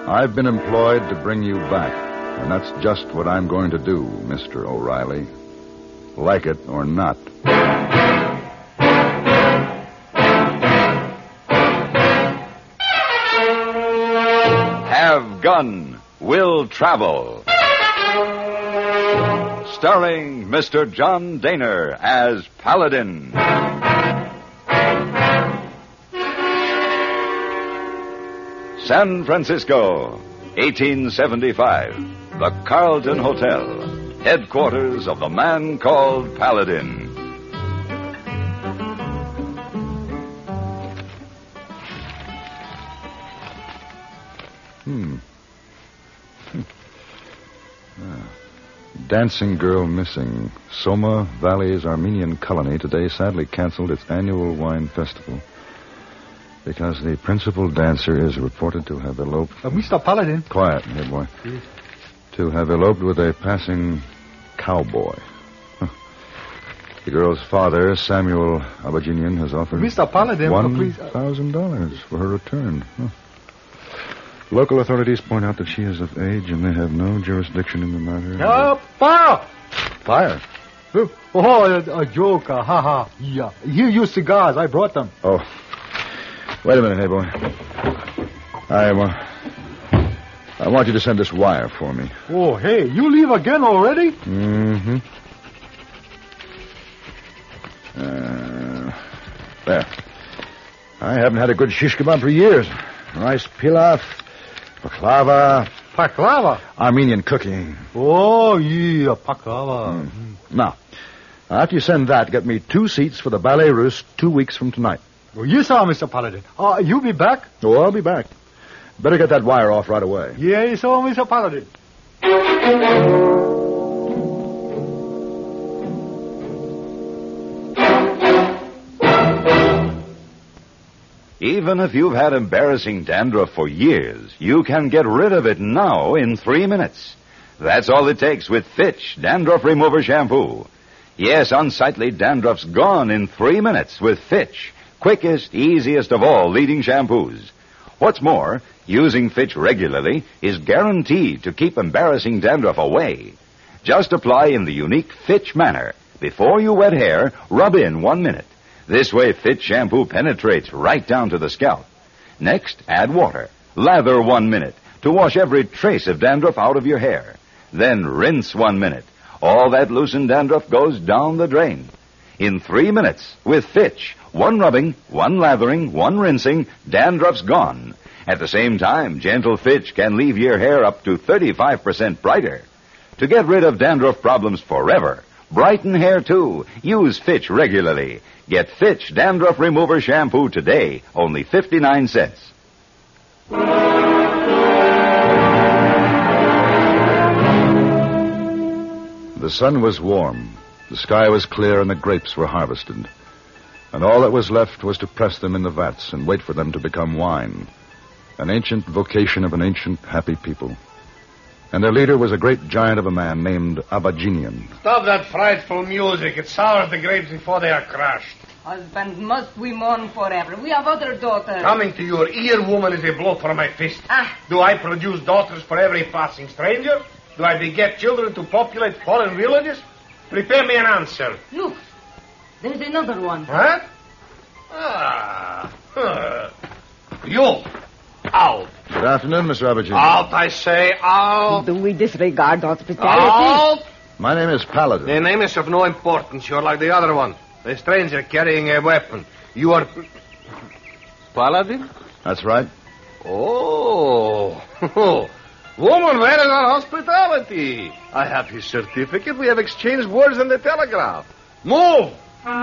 I've been employed to bring you back, and that's just what I'm going to do, Mr. O'Reilly. Like it or not. Have Gun Will Travel. Starring Mr. John Daner as Paladin. San Francisco, 1875. The Carlton Hotel, headquarters of the man called Paladin. Dancing girl missing. Soma Valley's Armenian colony today sadly canceled its annual wine festival because the principal dancer is reported to have eloped... Mr. Paladin. Quiet, head boy. Yes. To have eloped with a passing cowboy. The girl's father, Samuel Abaginian, has offered... Mr. Paladin, $1,000 for her return. Local authorities point out that she is of age and they have no jurisdiction in the matter. Fire! Fire? A joke. Ha. Yeah. Here, you cigars. I brought them. Oh. Wait a minute, hey, boy. I want you to send this wire for me. Oh, hey, you leave again already? Mm-hmm. There. I haven't had a good shish kebab for years. Rice pilaf, baklava. Baklava? Armenian cooking. Oh, yeah, baklava. Now, after you send that, get me 2 seats for the Ballet Russe 2 weeks from tonight. Oh, yes, sir, Mr. Paladin. You be back? Oh, I'll be back. Better get that wire off right away. Yes, sir, Mr. Paladin. Even if you've had embarrassing dandruff for years, you can get rid of it now in 3 minutes. That's all it takes with Fitch Dandruff Remover Shampoo. Yes, unsightly dandruff's gone in 3 minutes with Fitch. Quickest, easiest of all leading shampoos. What's more, using Fitch regularly is guaranteed to keep embarrassing dandruff away. Just apply in the unique Fitch manner. Before you wet hair, rub in 1 minute. This way, Fitch shampoo penetrates right down to the scalp. Next, add water. Lather 1 minute to wash every trace of dandruff out of your hair. Then rinse 1 minute. All that loosened dandruff goes down the drain. In 3 minutes, with Fitch, 1 rubbing, 1 lathering, 1 rinsing, dandruff's gone. At the same time, gentle Fitch can leave your hair up to 35% brighter. To get rid of dandruff problems forever, brighten hair too, use Fitch regularly. Get Fitch Dandruff Remover Shampoo today, only 59 cents. The sun was warm, the sky was clear, and the grapes were harvested. And all that was left was to press them in the vats and wait for them to become wine. An ancient vocation of an ancient, happy people. And their leader was a great giant of a man named Abaginian. Stop that frightful music. It sours the grapes before they are crushed. Husband, must we mourn forever? We have other daughters. Coming to your ear, woman, is a blow for my fist. Do I produce daughters for every passing stranger? Do I beget children to populate foreign villages? Prepare me an answer. Look, there's another one. Huh? You. Out. Good afternoon, Mr. Abaginian. Out, I say, out. Do we disregard hospitality? Out. My name is Paladin. The name is of no importance. You're like the other one. A stranger carrying a weapon. You are... Paladin? That's right. Oh. Woman, where is our hospitality? I have his certificate. We have exchanged words on the telegraph. Move!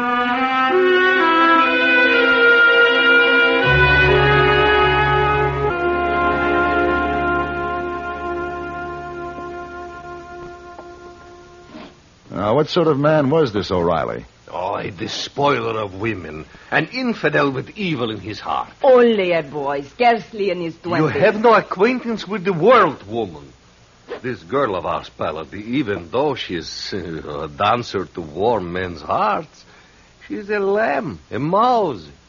Now, what sort of man was this O'Reilly? Oh, a despoiler of women. An infidel with evil in his heart. Only a boy, scarcely in his 20s. You have no acquaintance with the world, woman. This girl of ours, Paladin, even though she is a dancer to warm men's hearts, she is a lamb, a mouse,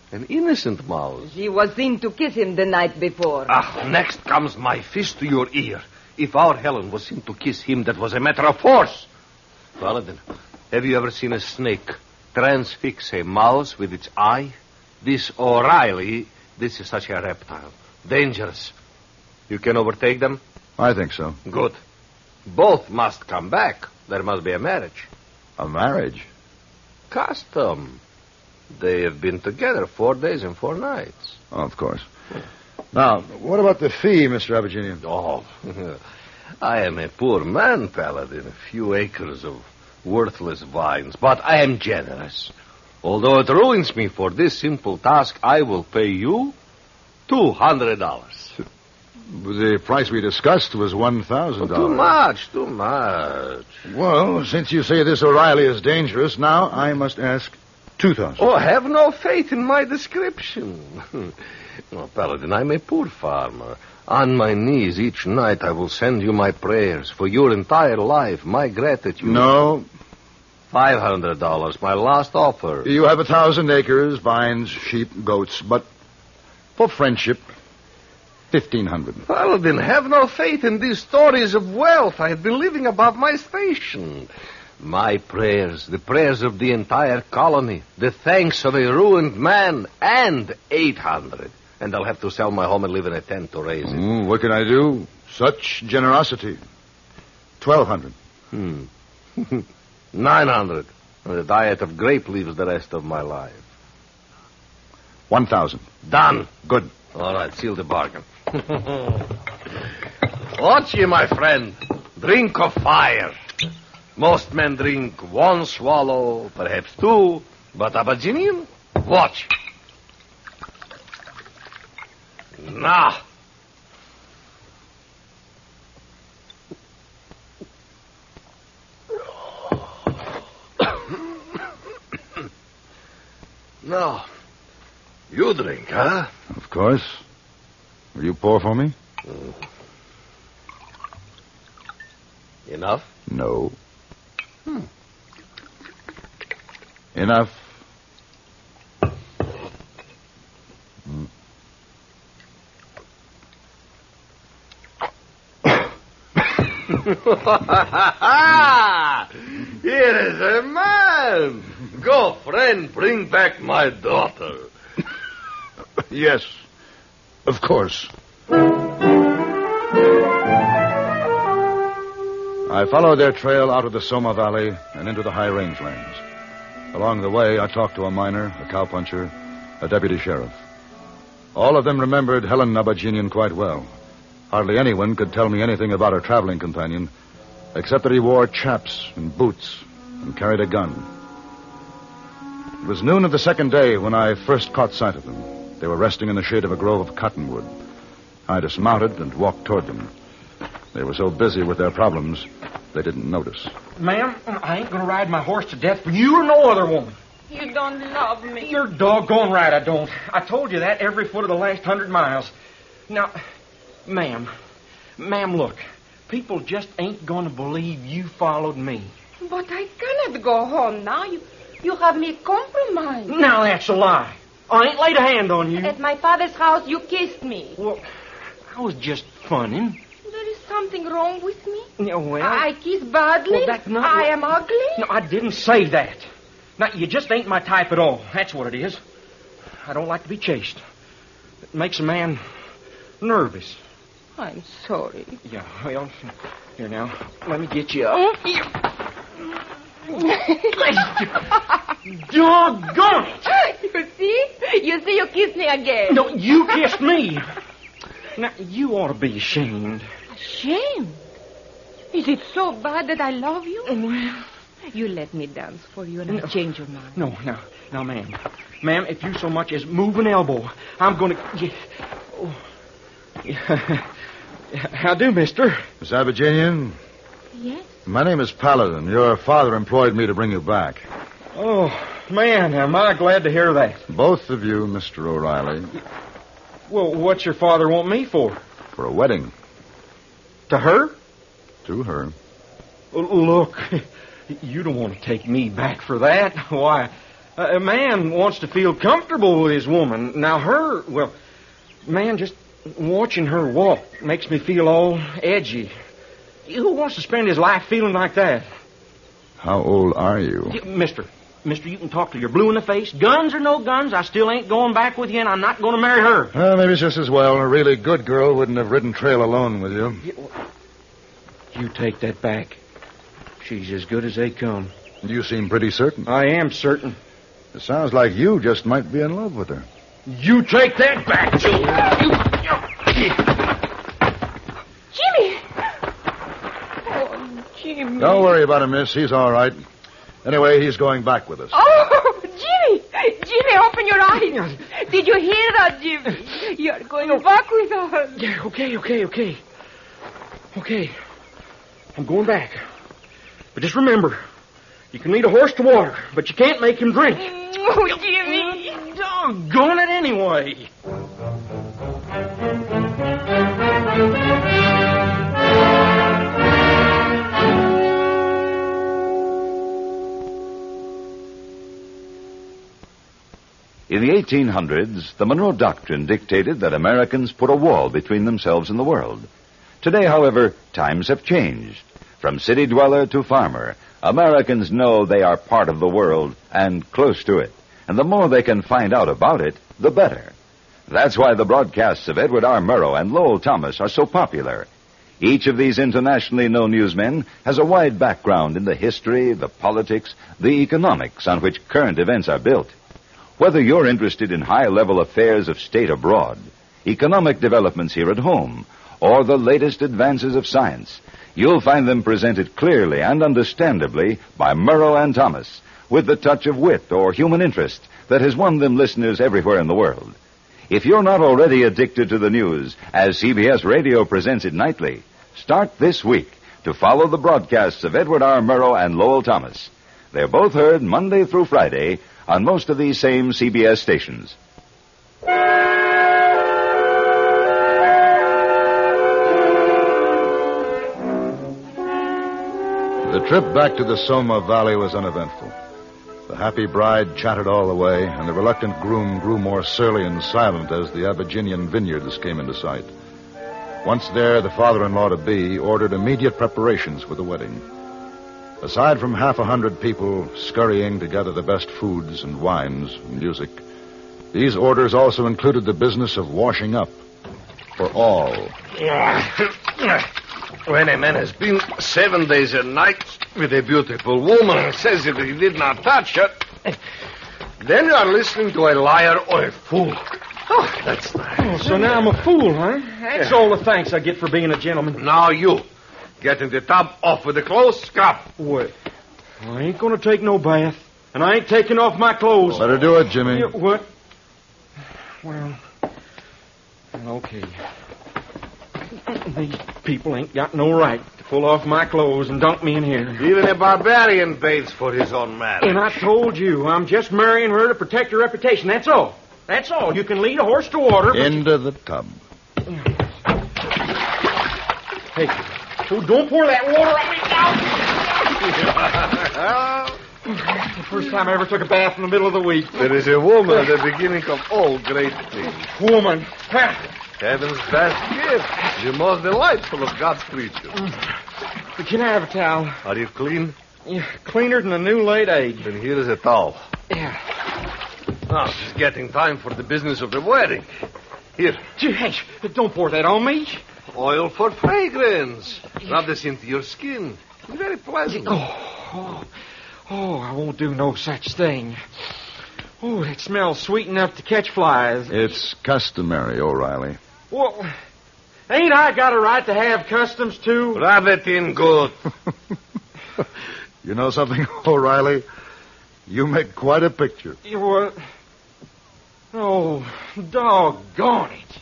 An innocent mouse. She was seen to kiss him the night before. Next comes my fist to your ear. If our Helen was seen to kiss him, that was a matter of force. Paladin, have you ever seen a snake transfix a mouse with its eye? This O'Reilly, this is such a reptile. Dangerous. You can overtake them? I think so. Good. Both must come back. There must be a marriage. A marriage? Custom. They have been together 4 days and 4 nights. Oh, of course. Now, what about the fee, Mr. Abaginian? Oh, I am a poor man, Paladin. A few acres of worthless vines. But I am generous. Although it ruins me for this simple task, I will pay you $200. The price we discussed was $1,000. Too much. Well, since you say this O'Reilly is dangerous, now I must ask $2,000. Oh, have no faith in my description. Oh, Paladin, I'm a poor farmer. On my knees each night I will send you my prayers for your entire life, my gratitude. No. $500, my last offer. You have 1,000 acres, vines, sheep, goats, but for friendship, 1,500. Paladin, have no faith in these stories of wealth. I have been living above my station. My prayers, the prayers of the entire colony, the thanks of a ruined man, and 800. And I'll have to sell my home and live in a tent to raise it. What can I do? Such generosity. 1,200. 900. A diet of grape leaves the rest of my life. 1,000. Done. Good. All right, seal the bargain. Watch ye, my friend. Drink of fire. Most men drink 1 swallow, perhaps 2, but Abaginian, watch. Now. Now, you drink, huh? Of course. Will you pour for me? Enough? No. Enough. Here is a man. Go, friend, bring back my daughter. Yes, of course. I followed their trail out of the Soma Valley and into the high rangelands. Along the way, I talked to a miner, a cowpuncher, a deputy sheriff. All of them remembered Helen Abaginian quite well. Hardly anyone could tell me anything about her traveling companion, except that he wore chaps and boots and carried a gun. It was noon of the second day when I first caught sight of them. They were resting in the shade of a grove of cottonwood. I dismounted and walked toward them. They were so busy with their problems, they didn't notice. Ma'am, I ain't going to ride my horse to death for you or no other woman. You don't love me. You're doggone right I don't. I told you that every foot of the last 100 miles. Now, ma'am, look. People just ain't going to believe you followed me. But I cannot go home now. You have me compromised. Now that's a lie. I ain't laid a hand on you. At my father's house, you kissed me. Well, I was just funning. There is something wrong with me? Yeah, well... I kiss badly? Well, that's not... I am ugly? No, I didn't say that. Now, you just ain't my type at all. That's what it is. I don't like to be chased. It makes a man nervous. I'm sorry. Yeah, well, here now. Let me get you up. Doggone it! You see, you kissed me again. No, you kissed me. Now, you ought to be ashamed. Ashamed? Is it so bad that I love you? Well... You let me dance for you and I'll change your mind. No, ma'am. Ma'am, if you so much as move an elbow, I'm going to... How do, mister? Miss Abaginian? Yes? My name is Paladin. Your father employed me to bring you back. Oh, man, am I glad to hear that. Both of you, Mr. O'Reilly. Well, what's your father want me for? For a wedding. To her? To her. Look, you don't want to take me back for that. Why, A man wants to feel comfortable with his woman. Now, man, just watching her walk makes me feel all edgy. Who wants to spend his life feeling like that? How old are you? Mister, you can talk till you're blue in the face. Guns or no guns, I still ain't going back with you, and I'm not going to marry her. Well, maybe it's just as well. A really good girl wouldn't have ridden trail alone with you. You take that back. She's as good as they come. You seem pretty certain. I am certain. It sounds like you just might be in love with her. You take that back, Joe. Jimmy! Oh, Jimmy. Don't worry about him, miss. He's all right. Anyway, he's going back with us. Oh, Jimmy! Jimmy, open your eyes. Did you hear that, Jimmy? You're going back with us. Yeah, okay. Okay. I'm going back. But just remember, you can lead a horse to water, but you can't make him drink. Oh, Jimmy. Doggone it anyway. In the 1800s, the Monroe Doctrine dictated that Americans put a wall between themselves and the world. Today, however, times have changed. From city dweller to farmer, Americans know they are part of the world and close to it. And the more they can find out about it, the better. That's why the broadcasts of Edward R. Murrow and Lowell Thomas are so popular. Each of these internationally known newsmen has a wide background in the history, the politics, the economics on which current events are built. Whether you're interested in high-level affairs of state abroad, economic developments here at home, or the latest advances of science, you'll find them presented clearly and understandably by Murrow and Thomas, with the touch of wit or human interest that has won them listeners everywhere in the world. If you're not already addicted to the news, as CBS Radio presents it nightly, start this week to follow the broadcasts of Edward R. Murrow and Lowell Thomas. They're both heard Monday through Friday on most of these same CBS stations. The trip back to the Soma Valley was uneventful. The happy bride chatted all the way, and the reluctant groom grew more surly and silent as the Abyssinian vineyards came into sight. Once there, the father-in-law-to-be ordered immediate preparations for the wedding. Aside from 100 people scurrying to gather the best foods and wines and music, these orders also included the business of washing up for all. When a man has been 7 days and nights with a beautiful woman and says that he did not touch her, then you are listening to a liar or a fool. Oh, that's nice. Oh, so now I'm a fool, huh? That's all the thanks I get for being a gentleman. Now you. Get in the tub, off with the clothes, scrap. What? I ain't going to take no bath, and I ain't taking off my clothes. Better do it, Jimmy. What? Well, okay. These people ain't got no right to pull off my clothes and dunk me in here. Even a barbarian baits for his own marriage. And I told you, I'm just marrying her to protect her reputation. That's all. That's all. You can lead a horse to water. Into the tub. Hey, so don't pour that water on me now. The first time I ever took a bath in the middle of the week. There is a woman at the beginning of all great things. Woman. Heaven's best gift. The most delightful of God's creatures. Can I have a towel? Are you clean? Yeah, cleaner than a new laid egg. Then here is a towel. Yeah. Now, it's getting time for the business of the wedding. Here. Hey, don't pour that on me. Oil for fragrance. Rub this into your skin. It's very pleasant. Oh, I won't do no such thing. Oh, it smells sweet enough to catch flies. It's customary, O'Reilly. Well, ain't I got a right to have customs, too? Rub it in good. You know something, O'Reilly? You make quite a picture. What? Oh, doggone it.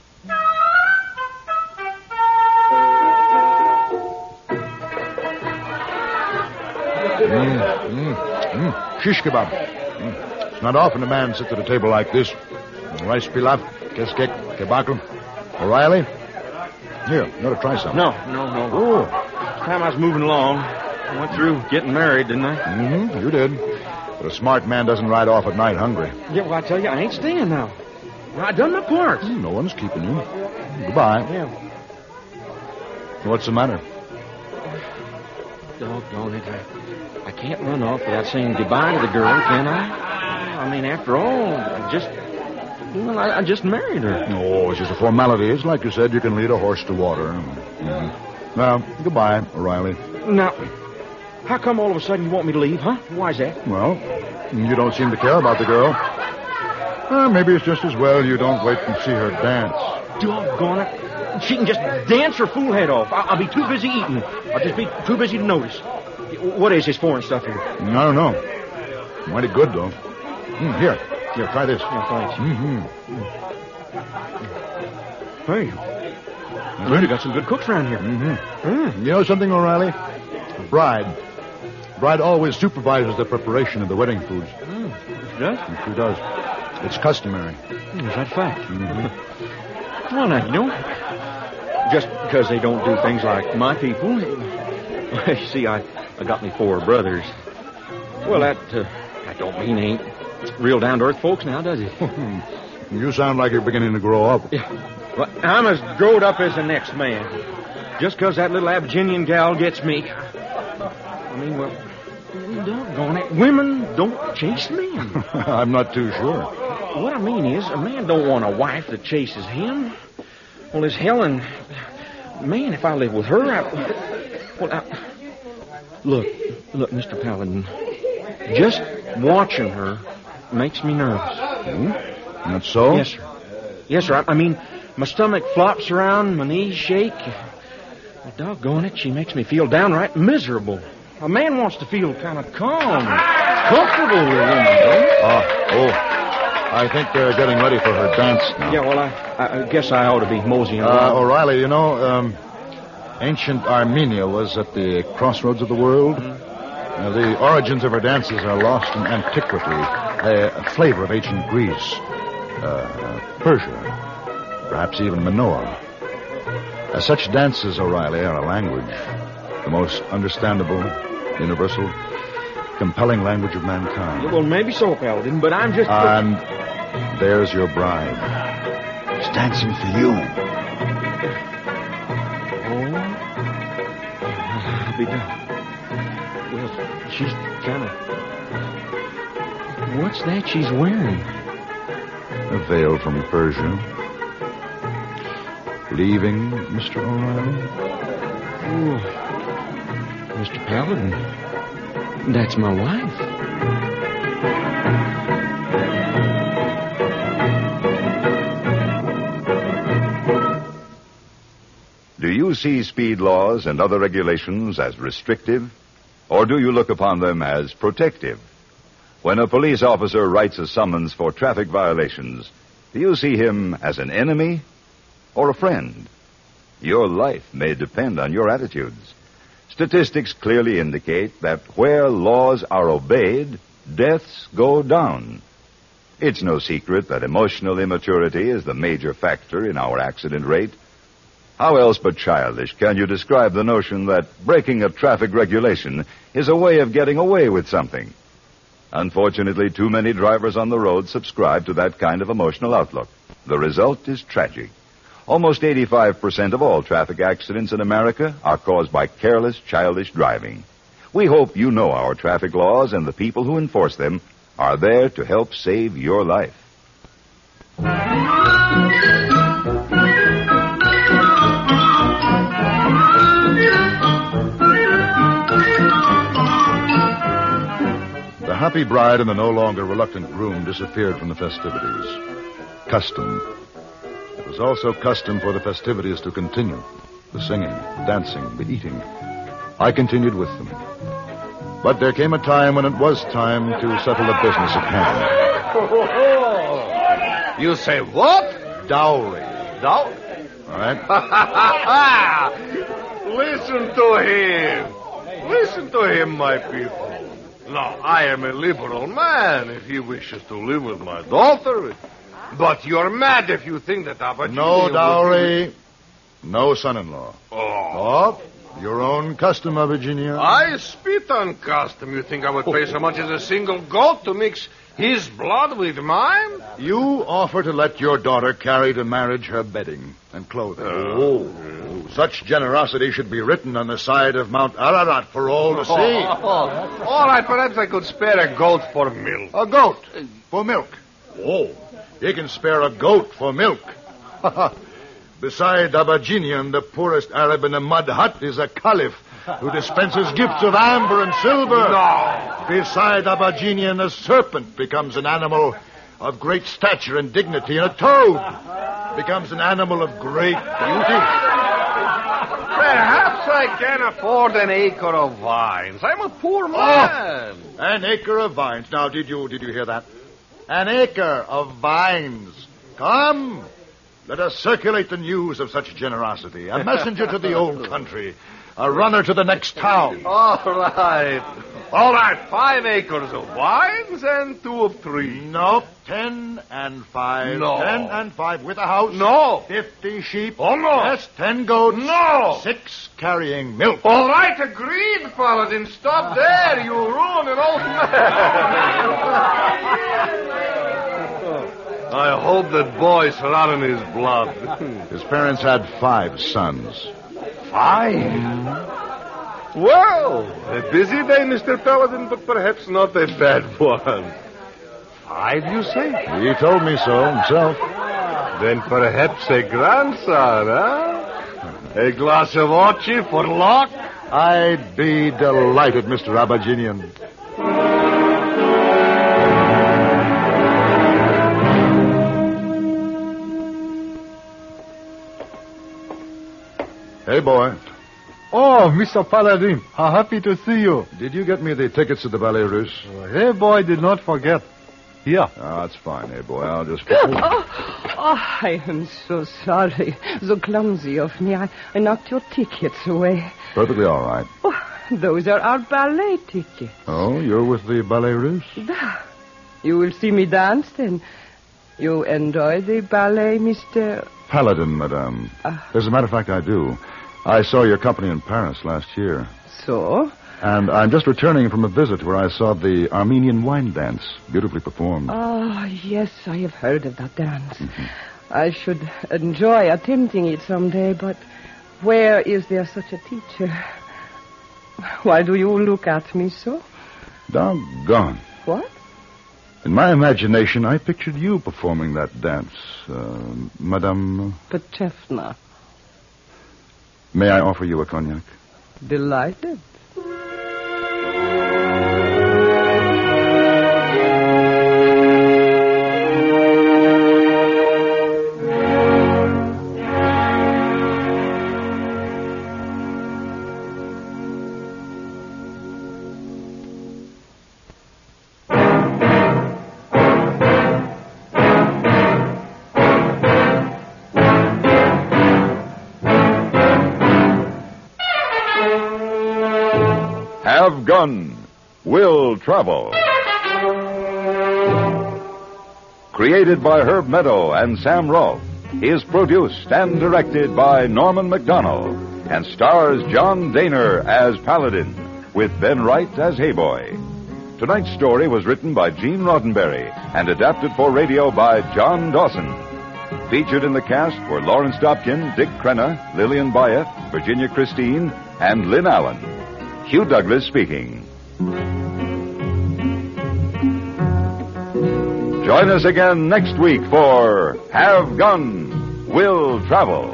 Shish kebab. It's not often a man sits at a table like this. Rice pilaf, keskek, kebab. O'Reilly? Here, you ought to try some. No. Oh. Time I was moving along, I went through getting married, didn't I? Mm-hmm, you did. But a smart man doesn't ride off at night hungry. Yeah, well, I tell you, I ain't staying now. I done my part. No one's keeping you. Goodbye. Yeah. What's the matter? Doggone it. I can't run off without saying goodbye to the girl, can I? I mean, after all, I just married her. No, it's just a formality. It's like you said, you can lead a horse to water. Mm-hmm. Well, goodbye, O'Reilly. Now, how come all of a sudden you want me to leave, huh? Why's that? Well, you don't seem to care about the girl. Maybe it's just as well you don't wait and see her dance. Doggone it. She can just dance her fool head off. I'll be too busy eating. I'll just be too busy to notice. What is this foreign stuff here? I don't know. Mighty good, though. Here, try this. Yeah, thanks. Mm-hmm. Hey, really got some good cooks around here. Mm-hmm. You know something, O'Reilly? The bride always supervises the preparation of the wedding foods. She does? She does. It's customary. Is that fact? Mm-hmm. Well, now, you know, just because they don't do things like my people. You see, I got me 4 brothers. Well, that don't mean they ain't real down-to-earth folks now, does it? You sound like you're beginning to grow up. Yeah. Well, I'm as growed up as the next man. Just because that little Abginian gal gets me. I mean, well, doggone it. Women don't chase men. I'm not too sure. What I mean is, a man don't want a wife that chases him. Well, as Helen... Man, if I live with her, Look, Mr. Paladin. Just watching her makes me nervous. That's so? Yes, sir. Yes, sir. I mean, my stomach flops around, my knees shake. Well, doggone it, she makes me feel downright miserable. A man wants to feel kind of calm, comfortable with a woman, don't he? I think they're getting ready for her dance now. Yeah, well, I guess I ought to be moseying along. O'Reilly, you know, ancient Armenia was at the crossroads of the world. The origins of her dances are lost in antiquity. A flavor of ancient Greece, Persia, perhaps even Minoa. Such dances, O'Reilly, are a language. The most understandable, universal, compelling language of mankind. Yeah, well, maybe so, Paladin, but I'm just... And there's your bride. She's dancing for you. Oh? I'll be done. Well, she's kind of... What's that she's wearing? A veil from Persia. Leaving, Mr. O'Reilly? Oh, Mr. Paladin, that's my wife. Do you see speed laws and other regulations as restrictive, or do you look upon them as protective? When a police officer writes a summons for traffic violations, do you see him as an enemy or a friend? Your life may depend on your attitudes. Statistics clearly indicate that where laws are obeyed, deaths go down. It's no secret that emotional immaturity is the major factor in our accident rate. How else but childish can you describe the notion that breaking a traffic regulation is a way of getting away with something? Unfortunately, too many drivers on the road subscribe to that kind of emotional outlook. The result is tragic. Almost 85% of all traffic accidents in America are caused by careless, childish driving. We hope you know our traffic laws and the people who enforce them are there to help save your life. The happy bride and the no longer reluctant groom disappeared from the festivities. Custom. It was also custom for the festivities to continue. The singing, the dancing, the eating. I continued with them. But there came a time when it was time to settle the business at hand. You say what? Dowry. Dowry? All right? Listen to him. Listen to him, my people. Now, I am a liberal man if he wishes to live with my daughter. But you're mad if you think that Abagini... No dowry, no son-in-law. Oh. Your own custom, Virginia. I spit on custom. You think I would pay so much as a single goat to mix his blood with mine? You offer to let your daughter carry to marriage her bedding and clothing. Such generosity should be written on the side of Mount Ararat for all to see. All right, perhaps I could spare a goat for milk. A goat for milk. Oh, you can spare a goat for milk. Beside Abaginian, the poorest Arab in a mud hut is a caliph who dispenses gifts of amber and silver. No. Beside Abaginian, a serpent becomes an animal of great stature and dignity, and a toad becomes an animal of great beauty. Perhaps I can afford an acre of vines. I'm a poor man. An acre of vines. Now, did you hear that? An acre of vines. Come, let us circulate the news of such generosity. A messenger to the old country. A runner to the next town. All right. 5 acres of vines and 2 of trees. No, 10 and 5. No. 10 and 5 with a house. No. 50 sheep. Oh, no. Yes, 10 goats. No. 6 carrying milk. All right, agreed, Paladin. Stop there. You ruin an old man. I hope that boy's running his blood. His parents had 5 sons. 5? Well, a busy day, Mr. Paladin, but perhaps not a bad one. 5, you say? He told me so himself. Then perhaps a grandson, huh? A glass of ochi for luck? I'd be delighted, Mr. Abaginian. Hey, boy. Oh, Mr. Paladin, how happy to see you. Did you get me the tickets to the Ballet Russe? Hey, boy, did not forget. Here. Oh, that's fine, hey, boy. I'll just... I am so sorry. So clumsy of me. I knocked your tickets away. Perfectly all right. Oh, those are our ballet tickets. Oh, you're with the Ballet Russe? You will see me dance, then. You enjoy the ballet, Mr. Paladin, madame. As a matter of fact, I do. I saw your company in Paris last year. So? And I'm just returning from a visit where I saw the Armenian wine dance, beautifully performed. Oh, yes, I have heard of that dance. Mm-hmm. I should enjoy attempting it someday, but where is there such a teacher? Why do you look at me so? Doggone. What? In my imagination, I pictured you performing that dance, Madame... Petrovna. May I offer you a cognac? Delighted. Have Gun, Will Travel. Created by Herb Meadow and Sam Rolfe, is produced and directed by Norman MacDonald, and stars John Daner as Paladin, with Ben Wright as Hayboy. Tonight's story was written by Gene Roddenberry and adapted for radio by John Dawson. Featured in the cast were Lawrence Dobkin, Dick Crenna, Lillian Bayeth, Virginia Christine, and Lynn Allen. Hugh Douglas speaking. Join us again next week for Have Gun, Will Travel.